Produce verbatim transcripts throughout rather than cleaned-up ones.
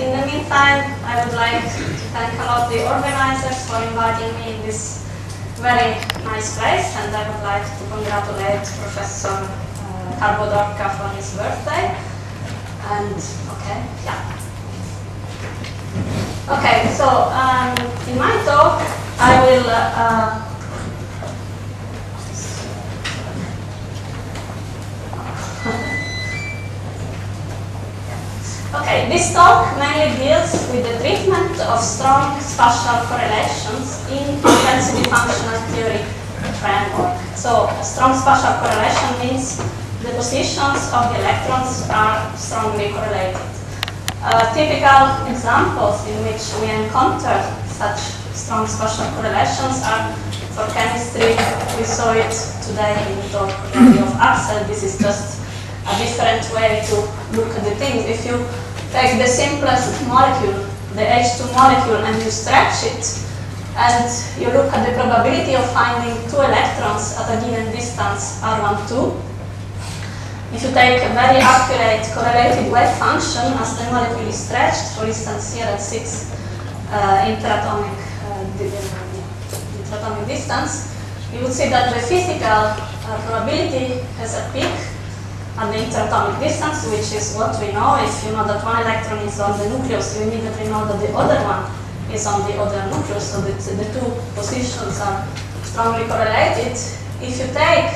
in the meantime, I would like to thank a lot the organizers for inviting me in this very nice place, and I would like to congratulate Professor uh, Karbodorka for his birthday. And okay, yeah. Okay, so um, in my talk, I will uh, Okay, this talk mainly deals with the treatment of strong spatial correlations in density functional theory framework. So, strong spatial correlation means the positions of the electrons are strongly correlated. Uh, typical examples in which we encounter such strong spatial correlations are for chemistry. We saw it today in the talk of Axel. This is just a different way to look at the things. If you take the simplest molecule, the H two molecule, and you stretch it, and you look at the probability of finding two electrons at a given distance, R one two, if you take a very accurate correlated wave function as the molecule is stretched, for instance here at six uh, interatomic, uh, interatomic distance, you would see that the physical uh, probability has a peak at the interatomic distance, which is what we know. If you know that one electron is on the nucleus, you immediately know that the other one is on the other nucleus, so that the two positions are strongly correlated. If you take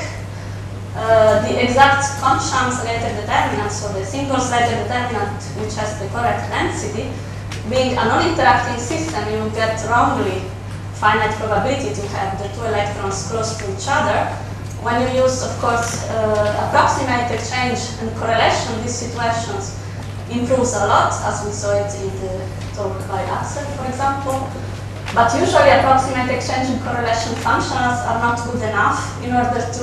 uh, the exact Kohn-Sham-Slater determinant, so the single Slater determinant which has the correct density, being a non-interacting system, you will get wrongly finite probability to have the two electrons close to each other. When you use, of course, uh, approximate exchange and correlation, these situations improves a lot, as we saw it in the talk by Axel, for example. But usually approximate exchange and correlation functionals are not good enough in order to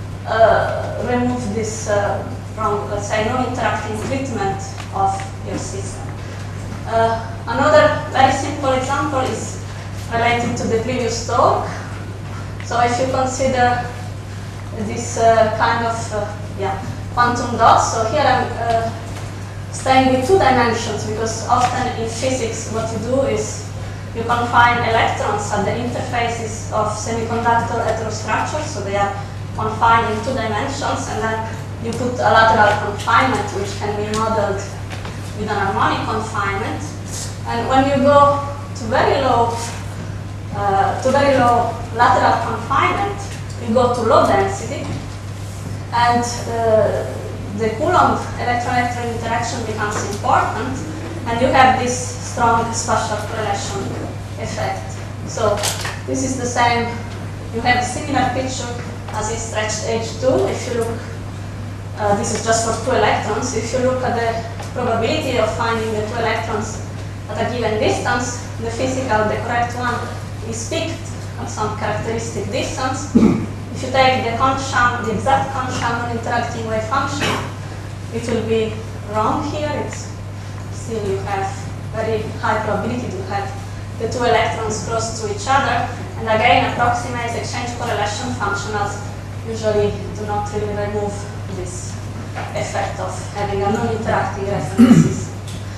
uh, remove this uh, from, let's say, non-interacting treatment of your system. Uh, another very simple example is related to the previous talk. So if you consider this uh, kind of uh, yeah, quantum dots. So here I'm uh, staying with two dimensions, because often in physics what you do is you confine electrons at the interfaces of semiconductor heterostructures, so they are confined in two dimensions, and then you put a lateral confinement which can be modeled with an harmonic confinement. And when you go to very low, uh, to very low lateral confinement, you go to low density, and uh, the Coulomb electron-electron interaction becomes important, and you have this strong spatial correlation effect. So this is the same, you have a similar picture as in stretched H two. If you look, uh, this is just for two electrons. If you look at the probability of finding the two electrons at a given distance, the physical, the correct one, is picked at some characteristic distance. If you take the Kohn-Sham, the exact Kohn-Sham non-interacting wave function, it will be wrong here. It's still you have very high probability to have the two electrons close to each other. And again, approximate exchange correlation functionals usually do not really remove this effect of having a non-interacting references.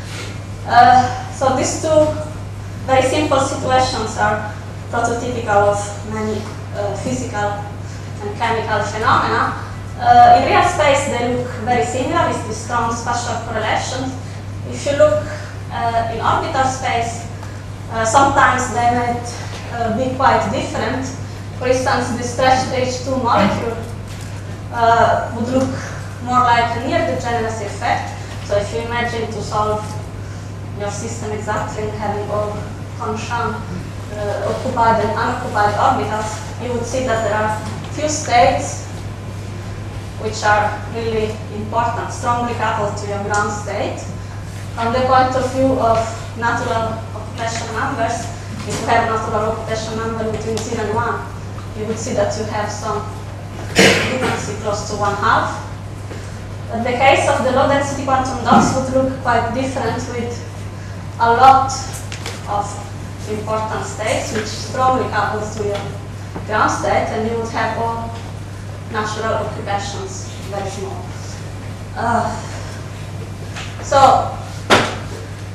Uh, so these two very simple situations are prototypical of many uh, physical and chemical phenomena. Uh, in real space, they look very similar with the strong spatial correlations. If you look uh, in orbital space, uh, sometimes they might uh, be quite different. For instance, the stretched H two molecule uh, would look more like a near-degeneracy effect. So if you imagine to solve your system exactly and having all Kohn-Sham uh, occupied and unoccupied orbitals, you would see that there are few states which are really important, strongly coupled to your ground state. From the point of view of natural occupation numbers, if you have natural occupation number between zero and one, you would see that you have some frequency close to one half. But the case of the low density quantum dots would look quite different, with a lot of important states which strongly couple to your ground state, and you would have all natural occupations very small. Uh, so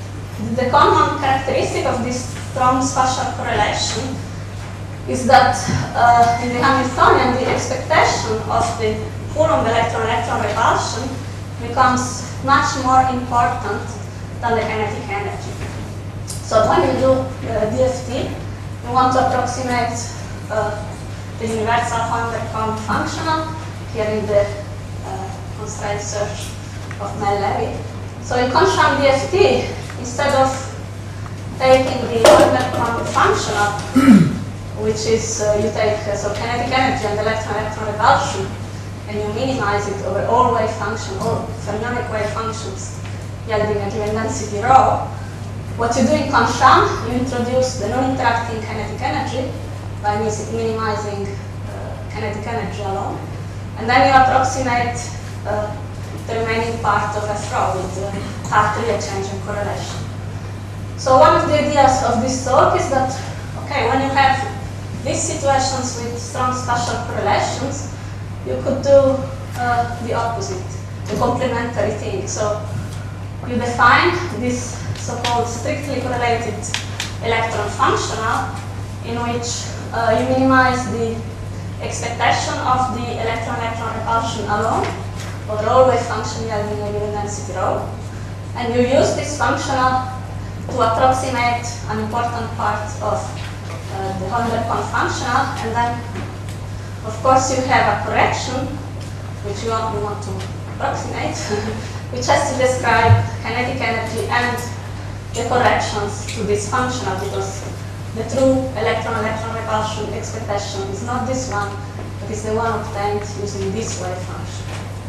the common characteristic of this strong spatial correlation is that uh, in the Hamiltonian, the expectation of the Coulomb electron-electron repulsion becomes much more important than the kinetic energy. So when you do uh, D F T, you want to approximate uh, the universal Van functional here in the uh, constraint search of Mel-Levy. So in Kohn-Sham D F T, instead of taking the Van functional, which is uh, you take uh, so kinetic energy and electron-electron repulsion, and you minimize it over all wave functions, all fermionic wave functions, yielding a given density rho. What you do in Kohn-Sham, you introduce the non-interacting kinetic energy by minimizing uh, kinetic energy alone, and then you approximate uh, the remaining part of F rho with uh, Hartree exchange and correlation. So one of the ideas of this talk is that, okay, when you have these situations with strong spatial correlations, you could do uh, the opposite, the complementary thing. So you define this so-called strictly correlated electron functional, in which uh, you minimize the expectation of the electron-electron repulsion alone, or all wave function yielding a given density rho, and you use this functional to approximate an important part of uh, the Holmberg-Kohn functional, and then, of course, you have a correction, which you want, you want to approximate, which has to describe kinetic energy and the corrections to this functional, because the true electron-electron repulsion expectation is not this one, but is the one obtained using this wave function.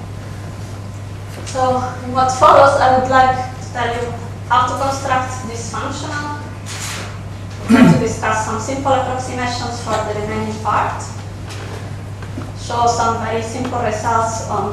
So in what follows, I would like to tell you how to construct this functional, try to discuss some simple approximations for the remaining part, show some very simple results on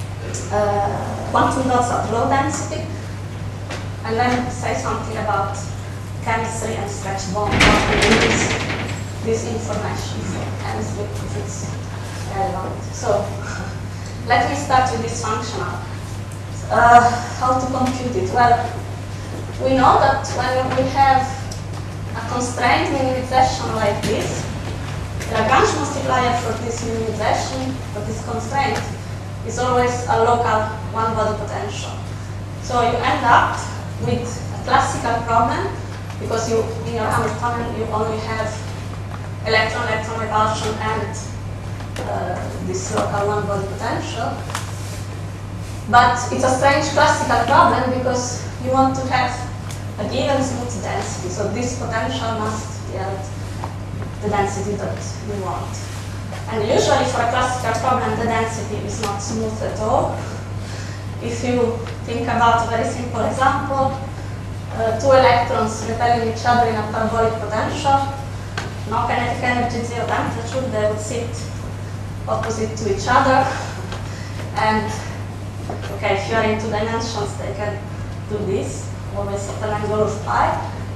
uh, quantum dots at low density, and then say something about chemistry and stretch bond, how to use this information for chemistry if it's relevant. So let me start with this functional. Uh, how to compute it? Well, we know that when we have a constraint minimization like this, the Lagrange multiplier for this minimization, for this constraint, is always a local one-body potential. So you end up with a classical problem, because you, in your Hamiltonian, you only have electron-electron repulsion and uh, this local one-body potential. But it's a strange classical problem because you want to have a given smooth density. So this potential must yield the density that you want. And usually for a classical problem, the density is not smooth at all. If you think about a very simple example, uh, two electrons repelling each other in a parabolic potential, no kinetic energy, zero temperature, they would sit opposite to each other. And okay, if you are in two dimensions, they can do this, always at an angle of pi.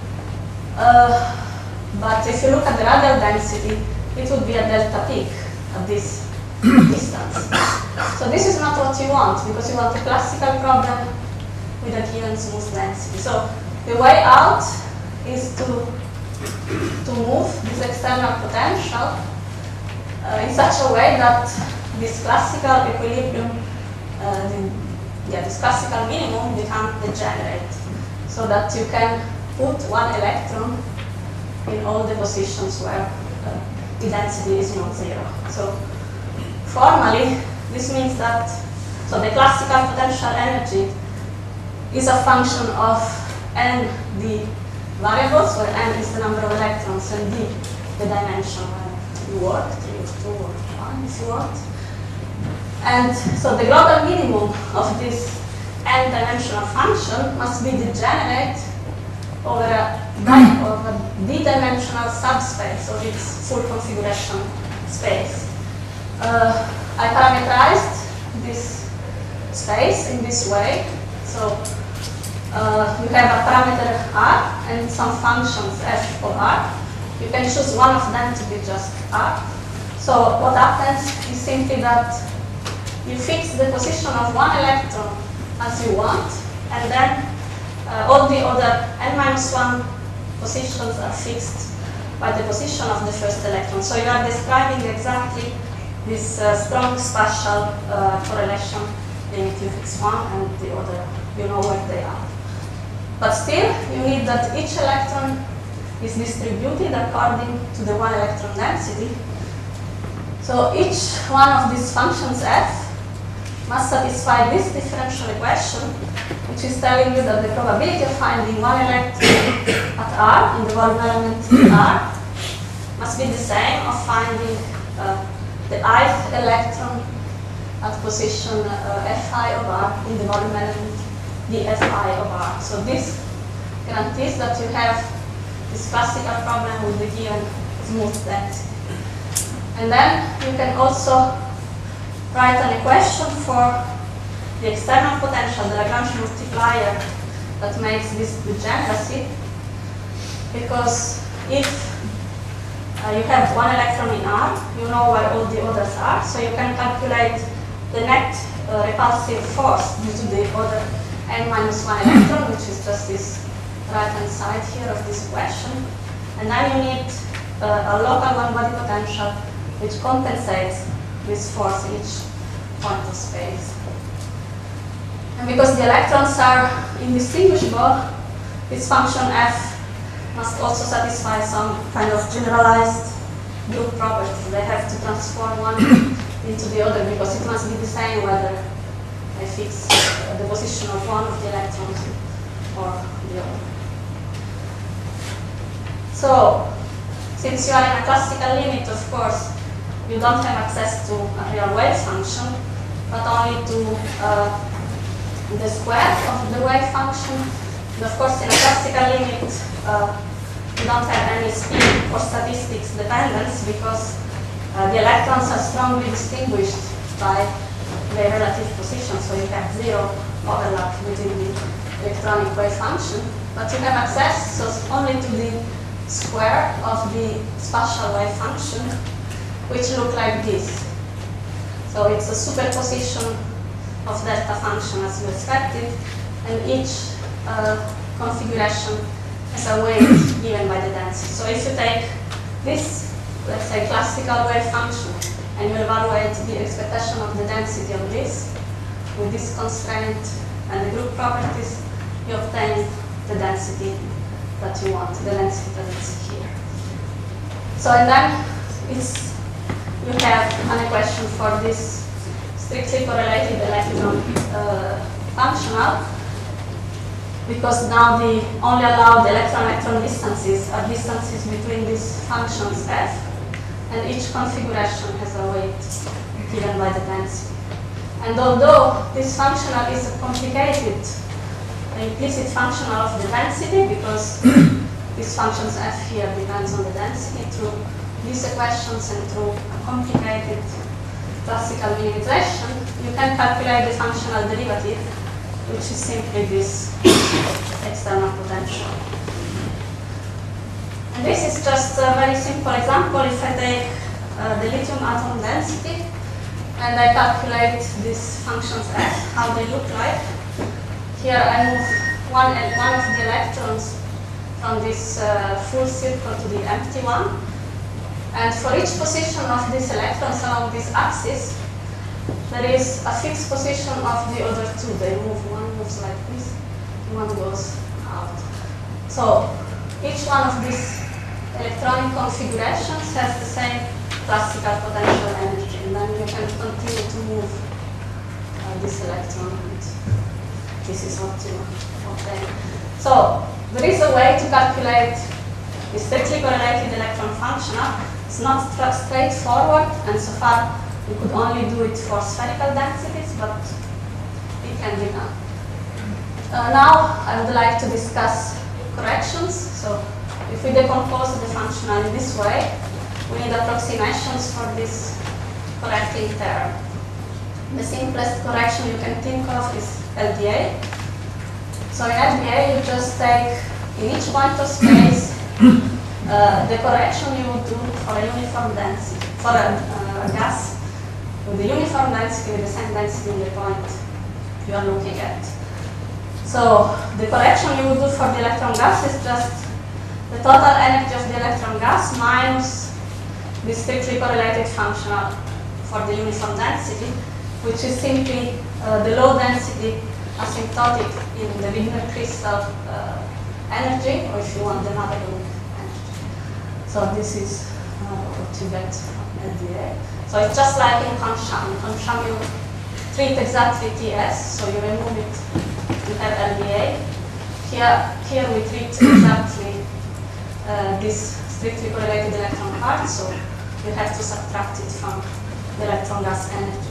Uh, but if you look at the radial density, it would be a delta peak at this distance. So this is not what you want, because you want a classical problem with a given smooth density. So the way out is to, to move this external potential uh, in such a way that this classical equilibrium, uh, the, yeah, this classical minimum become degenerate, so that you can put one electron in all the positions where uh, the density is not zero. So formally, this means that, so the classical potential energy is a function of n the variables, where n is the number of electrons and d the dimension where you work, three or two or one if you want. And so the global minimum of this n-dimensional function must be degenerate over a, over a d-dimensional subspace of its full configuration space. Uh, I parameterized this space in this way. So uh, you have a parameter r and some functions f of r. You can choose one of them to be just r. So what happens is simply that you fix the position of one electron as you want, and then uh, all the other n minus one positions are fixed by the position of the first electron. So you are describing exactly this uh, strong spatial uh, correlation limit. You fix one and the other, you know where they are. But still, you need that each electron is distributed according to the one electron density. So each one of these functions f must satisfy this differential equation, which is telling you that the probability of finding one electron at R in the volume element R must be the same of finding uh, the ith electron at position uh, fi of R in the volume element dfi of R. So this guarantees that you have this classical problem with the given smooth density. And then you can also write an equation for the external potential, the Lagrange multiplier that makes this degeneracy. Because if uh, you have one electron in R, you know where all the others are, so you can calculate the net uh, repulsive force due to the other n minus one electron, which is just this right-hand side here of this equation. And then you need uh, a local one-body potential which compensates this force in each point of space. And because the electrons are indistinguishable, this function f must also satisfy some kind of generalized group property. They have to transform one into the other because it must be the same whether I fix uh, the position of one of the electrons or the other. So, since you are in a classical limit, of course, you don't have access to a real wave function, but only to uh, the square of the wave function. And of course, in a classical limit, uh, you don't have any speed or statistics dependence because uh, the electrons are strongly distinguished by their relative position, so you have zero overlap within the electronic wave function. But you have access so only to the square of the spatial wave function, which look like this. So it's a superposition of delta function as you expected, and each uh, configuration has a weight given by the density. So if you take this, let's say, classical wave function, and you evaluate the expectation of the density of this with this constraint and the group properties, you obtain the density that you want, the density that is here. So and then it's you have an equation for this strictly correlated electron uh, functional, because now the only allowed electron-electron distances are distances between these functions f, and each configuration has a weight given by the density. And although this functional is a complicated implicit functional of the density, because these functions f here depends on the density through these equations and through a complicated classical minimization, you can calculate the functional derivative, which is simply this external potential. And this is just a very simple example. If I take uh, the lithium atom density and I calculate these functions f, how they look like. Here I move one, one of the electrons from this uh, full circle to the empty one. And for each position of these electrons along this axis, there is a fixed position of the other two. They move, one moves like this, one goes out. So each one of these electronic configurations has the same classical potential energy, and then you can continue to move uh, this electron, and this is what you obtain. So there is a way to calculate the strictly correlated electron functional. It's not straightforward, and so far we could only do it for spherical densities, but it can be done. Uh, now I would like to discuss corrections. So if we decompose the functional in this way, we need approximations for this correcting term. The simplest correction you can think of is L D A. So in L D A, you just take in each point of space uh, the correction you would do for a uniform density, for a, uh, a gas with the uniform density with the same density in the point you are looking at. So the correction you would do for the electron gas is just the total energy of the electron gas minus the strictly correlated functional for the uniform density, which is simply uh, the low density asymptotic in the Wigner crystal uh, energy, or if you want the Nadelung energy. So this is uh, what you get from L D A. So it's just like in Konsham. In Konsham you treat exactly T S, so you remove it, you have L D A. Here, here we treat exactly uh, this strictly correlated electron part, so you have to subtract it from the electron gas energy.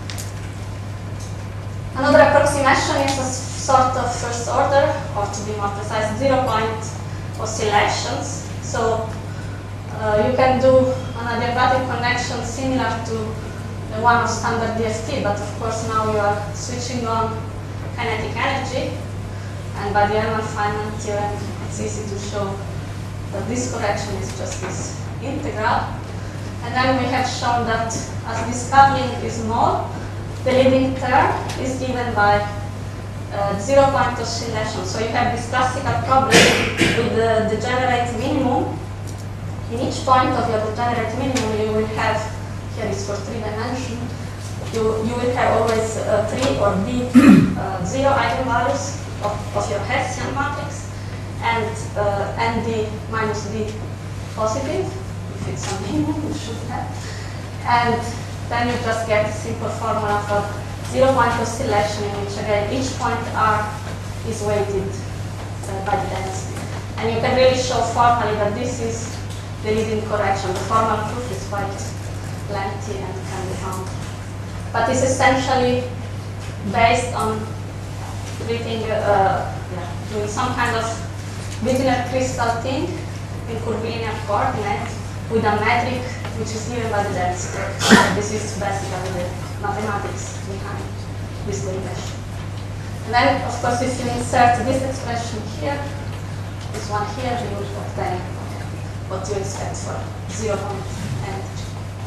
Another approximation is a sort of first order, or to be more precise, zero point oscillations. So uh, you can do an adiabatic connection similar to the one of standard D F T, but of course now you are switching on kinetic energy, and by the Hellman-Feynman theorem it's easy to show that this correction is just this integral. And then we have shown that as this coupling is small, the leading term is given by uh, zero point oscillation. So you have this classical problem with the degenerate minimum. In each point of your degenerate minimum, you will have, here is for three dimension, you, you will have always uh, three or d uh, zero eigenvalues of, of your Hessian matrix, and uh, nd minus d positive, if it's a minimum, you should have. And then you just get a simple formula for zero point oscillation, in which again each point R is weighted uh, by the density. And you can really show formally that this is the leading correction. The formal proof is quite lengthy and can be found. But it's essentially based on treating, uh, yeah, doing some kind of Wigner crystal thing in curvilinear coordinate with a metric which is given by the density. This is basically the mathematics behind this derivation. And then, of course, if you insert this expression here, this one here, you will obtain what you expect for zero point energy.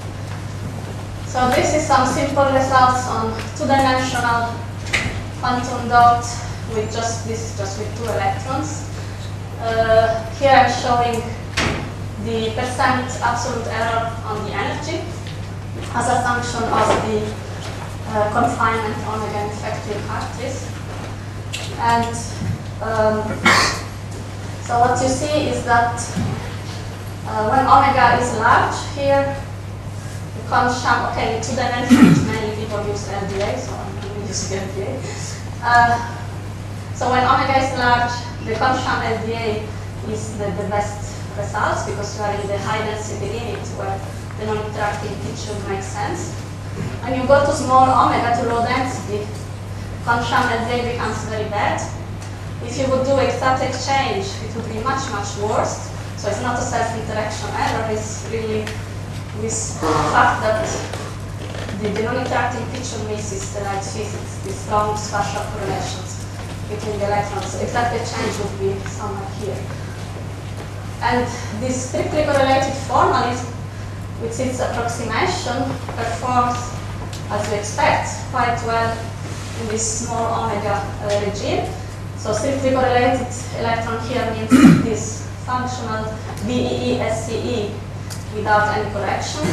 So this is some simple results on two-dimensional quantum dot with just this, just with two electrons. Uh, here I'm showing the percent absolute error on the energy as a function of the uh, confinement omega effective Hartree. And um, so what you see is that uh, when omega is large here, the Konsham, okay, in two dimensions, many people use L D A, so I'm going to use L D A. Uh, so when omega is large, the Konsham L D A is the, the best results, because you are in the high density limit where the non-interacting picture makes sense. When you go to small omega, to low density, Konsham L D A becomes very bad. If you would do exact exchange, it would be much, much worse. So it's not a self-interaction error, it's really this fact that the, the non-interacting picture misses the right physics, these strong spatial correlations between the electrons. So exact exchange would be somewhere here. And this strictly correlated formalism, with its approximation, performs, as you expect, quite well in this small omega uh, regime. So strictly correlated electron here means this functional V E E S C E without any correction.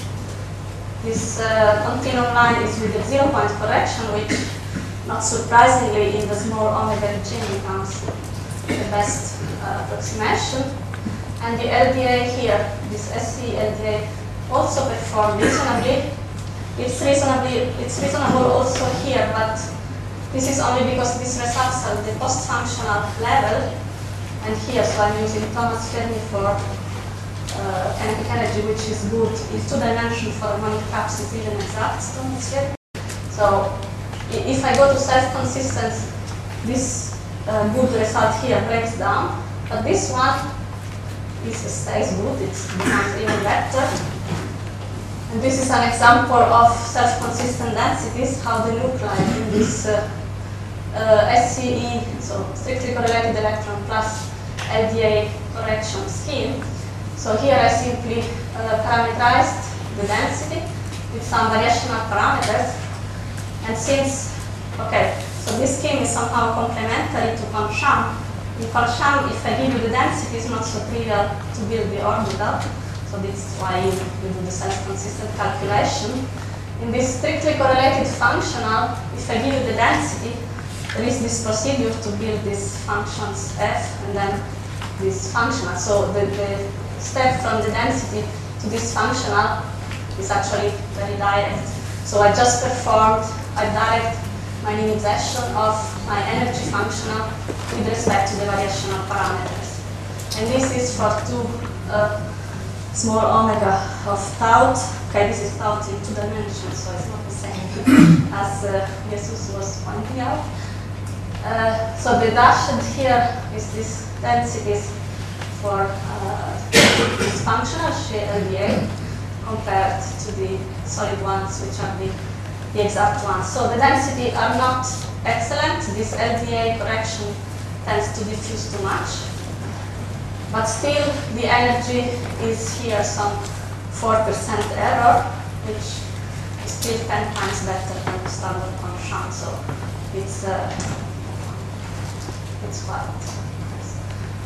This uh, continuum line is with a zero point correction, which, not surprisingly, in the small omega regime becomes the best uh, approximation. And the L D A here, this S C L D A, also performed reasonably. It's reasonably, it's reasonable also here, but this is only because this results at the post-functional level. And here, so I'm using Thomas Fermi for uh, kinetic energy, which is good in two dimensions for harmonic caps, is even exact, Thomas Fermi. So if I go to self-consistence, this uh, good result here breaks down, but this one This stays good, it becomes even better. And this is an example of self-consistent densities, how the nuclei in this uh, uh, S C E, so strictly correlated electron plus L D A correction scheme. So here I simply uh, parameterized the density with some variational parameters. And since, okay, So this scheme is somehow complementary to Pancham. In Pancham, if I give you the density, it's not so trivial to build the orbital. So that's why you, you do the self-consistent calculation. In this strictly correlated functional, if I give you the density, there is this procedure to build these functions f and then this functional. So the, the step from the density to this functional is actually very direct. So I just performed, I direct my minimization of my energy functional with respect to the variational parameters. And this is for two uh, small omega of tau. Okay, this is tau in two dimensions, so it's not the same as uh, Jesus was pointing out. Uh, so the dashed here is this densities for uh, this functional L D A compared to the solid ones, which are the, the exact ones. So the density are not excellent. This L D A correction tends to diffuse too much. But still, the energy is here some four percent error, which is still ten times better than the standard Pancham. So it's, uh, it's quite nice.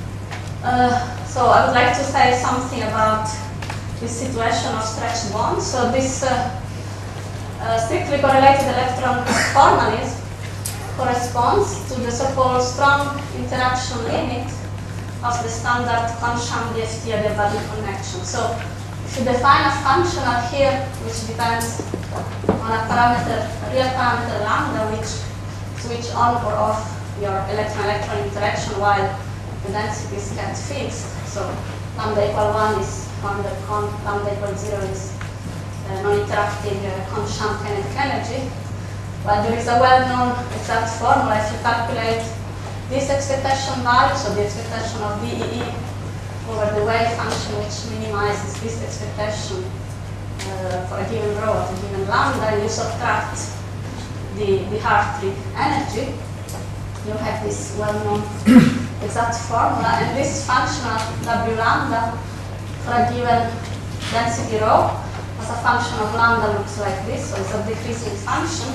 Uh, so I would like to say something about this situation of stretched bonds. So this uh, uh, strictly correlated electron formalism corresponds to the so-called strong interaction limit of the standard Pancham D F T adiabatic connection. So if you define a functional here, which depends on a parameter, a real parameter lambda, which switch on or off your electron-electron interaction while the density is kept fixed. So lambda equal one is under con, lambda equal zero is uh, non-interacting uh, Pancham kinetic energy. Well, there is a well-known exact formula. If you calculate this expectation value, so the expectation of D E E over the wave function, which minimizes this expectation uh, for a given rho at a given lambda, and you subtract the, the Hartree energy, you have this well-known exact formula, and this functional W lambda for a given density rho as a function of lambda looks like this, so it's a decreasing function.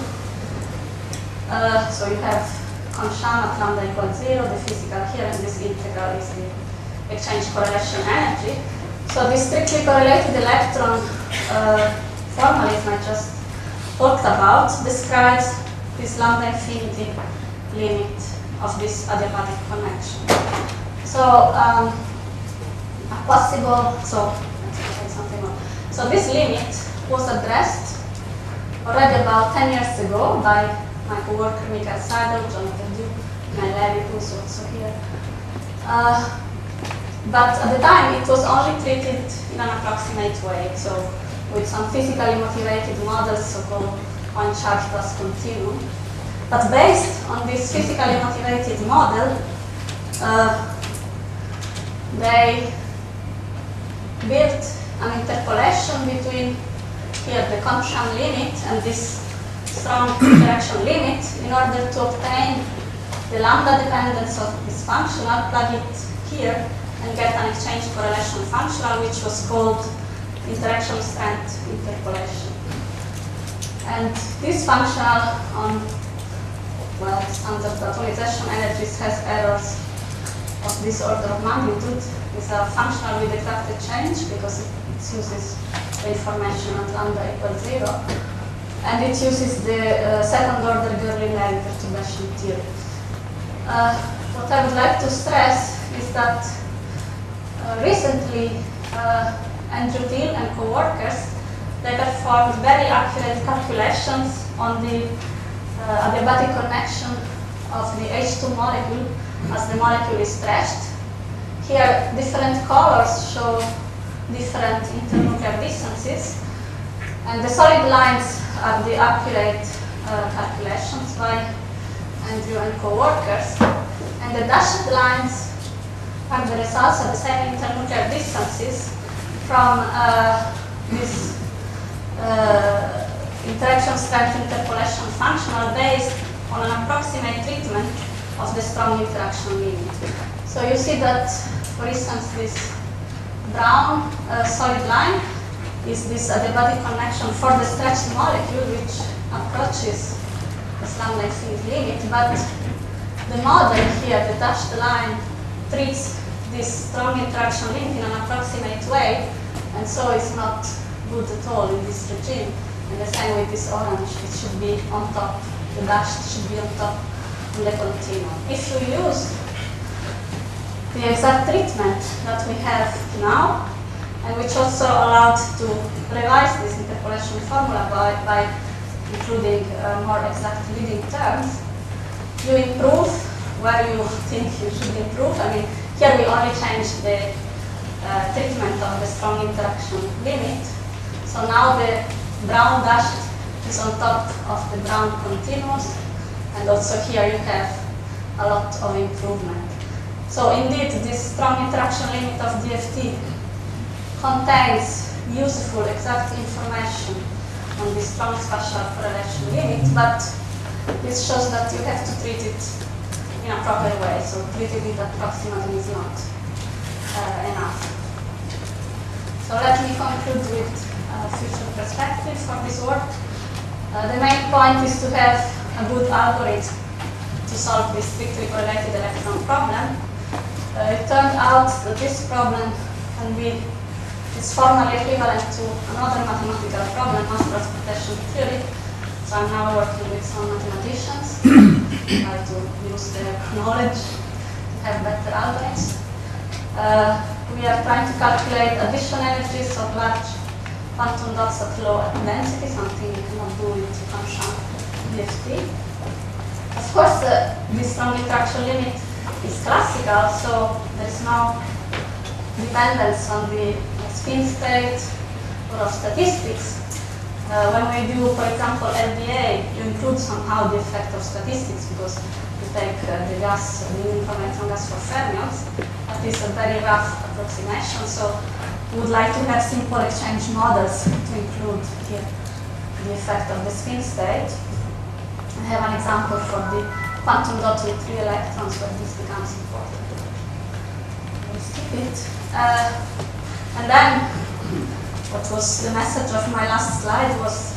Uh, so you have Pancham at lambda equals zero, the physical here, and this integral is the exchange correlation energy. So this strictly correlated electron uh, formalism I just talked about describes this lambda infinity limit of this adiabatic connection. So um, a possible, so let's say something more. So this limit was addressed already about ten years ago by my co-worker Michael Seidel, Jonathan Duke, Mel Levy, who's also here. Uh, but at the time, it was only treated in an approximate way, so with some physically motivated models, so-called point charge plus continuum. But based on this physically motivated model, uh, they built an interpolation between here the Pancham limit and this strong interaction limit in order to obtain the lambda dependence of this functional, plug it here, and get an exchange correlation functional, which was called interaction strength interpolation. And this functional on, well, standard atomization energies has errors of this order of magnitude. It's a functional with exact change because it, it uses the information at lambda equals zero. And it uses the uh, second order Gerlin-Levy perturbation theory. Uh, what I would like to stress is that uh, recently uh, Andrew Thiel and co-workers, they performed very accurate calculations on the uh, adiabatic connection of the H two molecule as the molecule is stretched. Here, different colors show different internuclear distances, and the solid lines are the accurate uh, calculations by Andrew and co-workers, and the dashed lines are the results of the same internuclear distances from uh, this uh, interaction strength interpolation functional based on an approximate treatment of the strong interaction limit. So you see that, for instance, this brown uh, solid line is this adiabatic connection for the stretched molecule, which approaches the this lambda infinity limit, but the model here, the dashed line, treats this strong interaction limit in an approximate way, and so it's not good at all in this regime. And the same with this orange, it should be on top, the dashed should be on top in the continuum. If you use the exact treatment that we have now, and which also allowed to revise this interpolation formula by, by including uh, more exact leading terms, you improve where you think you should improve. I mean, here we only changed the uh, treatment of the strong interaction limit. So now the brown dashed is on top of the brown continuous, and also here you have a lot of improvement. So indeed, this strong interaction limit of D F T contains useful exact information on the strong spatial correlation limit, but this shows that you have to treat it in a proper way. So treating it approximately is not uh, enough. So let me conclude with a future perspective for this work. Uh, the main point is to have a good algorithm to solve this strictly correlated electron problem. Uh, it turned out that this problem can be is formally equivalent to another mathematical problem, mass transportation theory. So I'm now working with some mathematicians, try to use their knowledge to have better algorithms. Uh, we are trying to calculate addition energies of large quantum dots at low density, something you cannot do with function D F T. Of course, uh, this strong interaction limit is classical, so there is no dependence on the spin state or of statistics. Uh, when we do, for example, L B A, you include somehow the effect of statistics because you take uh, the gas, the mean for neutron gas for fermions. That is a very rough approximation, so we would like to have simple exchange models to include here the effect of the spin state. I have an example for the quantum dot with three electrons where this becomes important. We'll skip it. Uh, and then, what was the message of my last slide was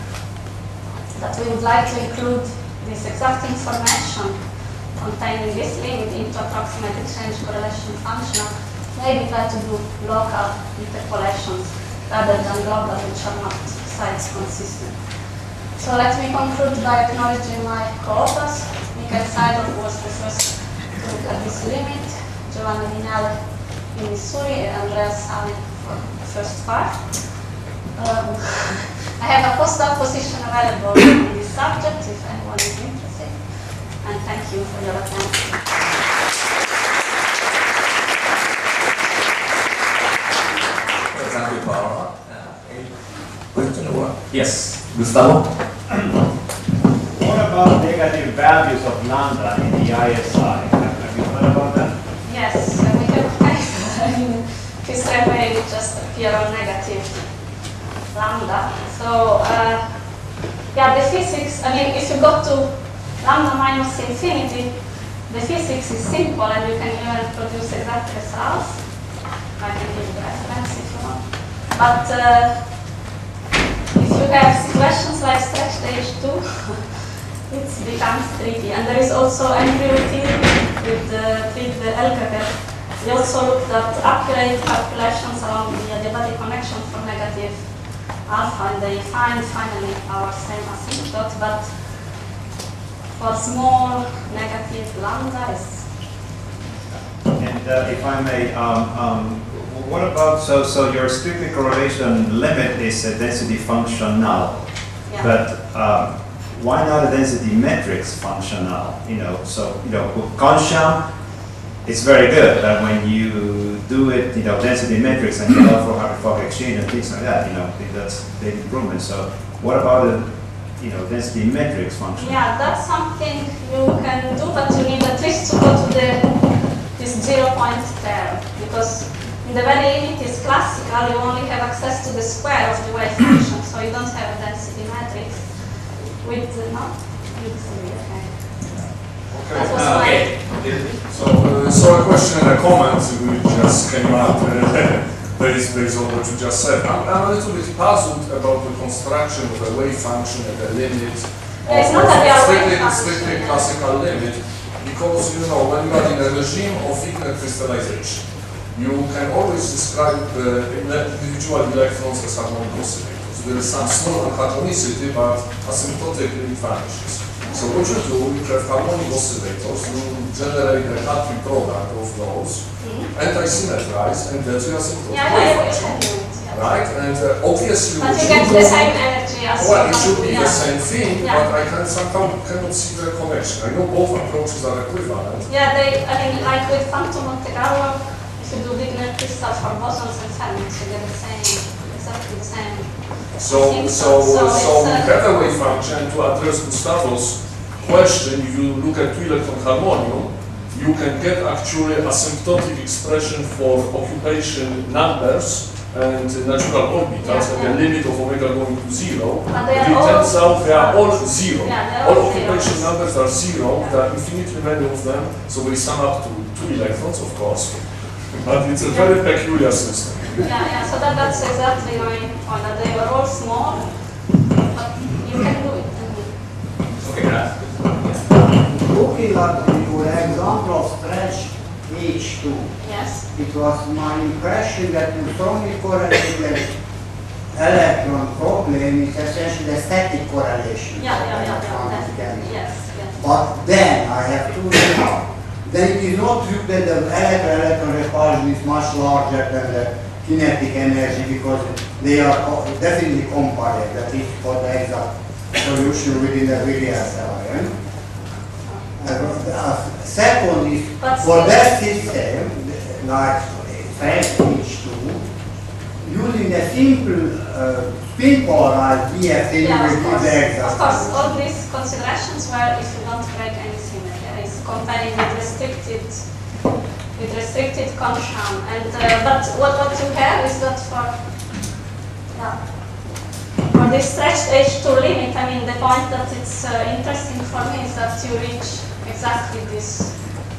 that we would like to include this exact information containing this limit into approximate exchange correlation function, maybe try to do local interpolations rather than global, which are not size consistent. So let me conclude by acknowledging my co-authors. Michael Seidel was the first to look at this limit, Giovanni Vinale in Missouri, and Andreas Salin for the first part. Um, I have a postdoc position available on this subject if anyone is interested. And thank you for your attention. Thank you, Paola. Question or yes, Gustavo. What about negative values of lambda in the I S I? Have you heard about that? Yes, and we have in Physical way it just appear on negative lambda. So uh, yeah, the physics, I mean, if you go to lambda minus infinity, the physics is simple and you can even produce exact results. I can give you the reference if you want. But uh, if you have situations like stretched H two, it becomes tricky. And there is also embryo theory with the, with the Elgager. We also looked at accurate calculations along the adiabatic connection for negative alpha, and they find finally our same asymptote, but for small negative lambda is. And uh, if I may, um, um, what about, so, so your strictly correlation limit is a density function null, Yeah. but um, why not a density matrix function null? You know, so, you know, with Consham, it's very good that when you do it, you know, density matrix and you allow for Hartree-Fock exchange and things like that, you know, that's big improvement. So what about a, you know, density matrix function? Yeah, that's something you can do, but you need at least to go to the this zero point term, because in the very limit is classical, you only have access to the square of the wave function, so you don't have a density matrix with the not okay. Okay. That was Uh, my okay. So, uh, so a question and a comment which just came up uh, based, based on what you just said. I'm, I'm a little bit puzzled about the construction of a wave function at the limit Yeah, it's not that they are strictly, wave strictly function. classical limit, because you know when you are in a regime of Wigner crystallization, you can always describe uh, individual electrons as harmonic oscillators. There is some small unharmonicity, but asymptotically it vanishes. So what you do, you have harmonic oscillators, you generate a Hartree product of those, Mm-hmm. anti-symmetrize, and that's your asymptotic Yeah, wave yeah, you function. can do it. Yeah. Right? And uh, obviously But what you you get do, the same energy as well, it you should be yeah. the same thing, Yeah. but I can somehow cannot see the connection. I know both approaches are equivalent. Yeah, they, I mean, like with Phantom Monte Carlo, if you do Wigner crystal for bosons and fermions, you get the same, exactly the same. So, think so, so. so, So we it's, uh, have a wave function to address Gustavo's question. If you look at two-electron harmonium, you can get actually asymptotic expression for occupation numbers and natural orbitals Yeah, at yeah. the limit of omega going to zero. But they But are it all- turns out they are all zero. Yeah, they're all all occupation zeros. numbers are zero. Yeah. There are infinitely many of them, so we sum up to two electrons, of course. But it's a very peculiar system. Yeah, yeah, so that, that's exactly my point, that they are all small, but you can do it. Okay, grazie. Looking at your example of stretch H two, Yes. it was my impression that you strongly correlated electron problem is essentially a static correlation. Yeah, yeah, yeah, Electron yeah, together. that, yes, yes. But then I have to know, then it is not true that the electron-electron repulsion is much larger than the kinetic energy because they are co- definitely comparable. That is for the exact solution within the Williams-Allen. Uh, uh, second is, But for still- that system, like stretch H two, using a simple uh, spin polarized B F thing Yeah, will of give course, the exact of course, solution. all these considerations were if you don't break any symmetry, it's comparing with restricted, with restricted Consham, and uh, but what what you have is that for yeah, for this stretched H two limit, I mean the point that it's uh, interesting for me is that you reach exactly this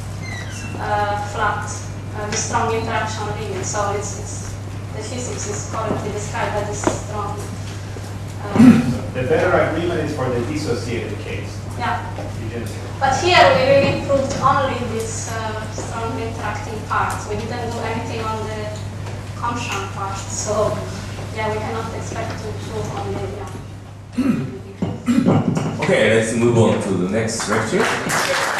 uh, flat, uh, the strong interaction limit. So it's it's the physics is correctly described by this strong. Uh, The better agreement is for the dissociated case. Yeah, You didn't. but here we really proved only this uh, strong interacting part. We didn't do anything on the Consham part, so yeah, we cannot expect to prove only yeah. Okay, let's move on to the next lecture.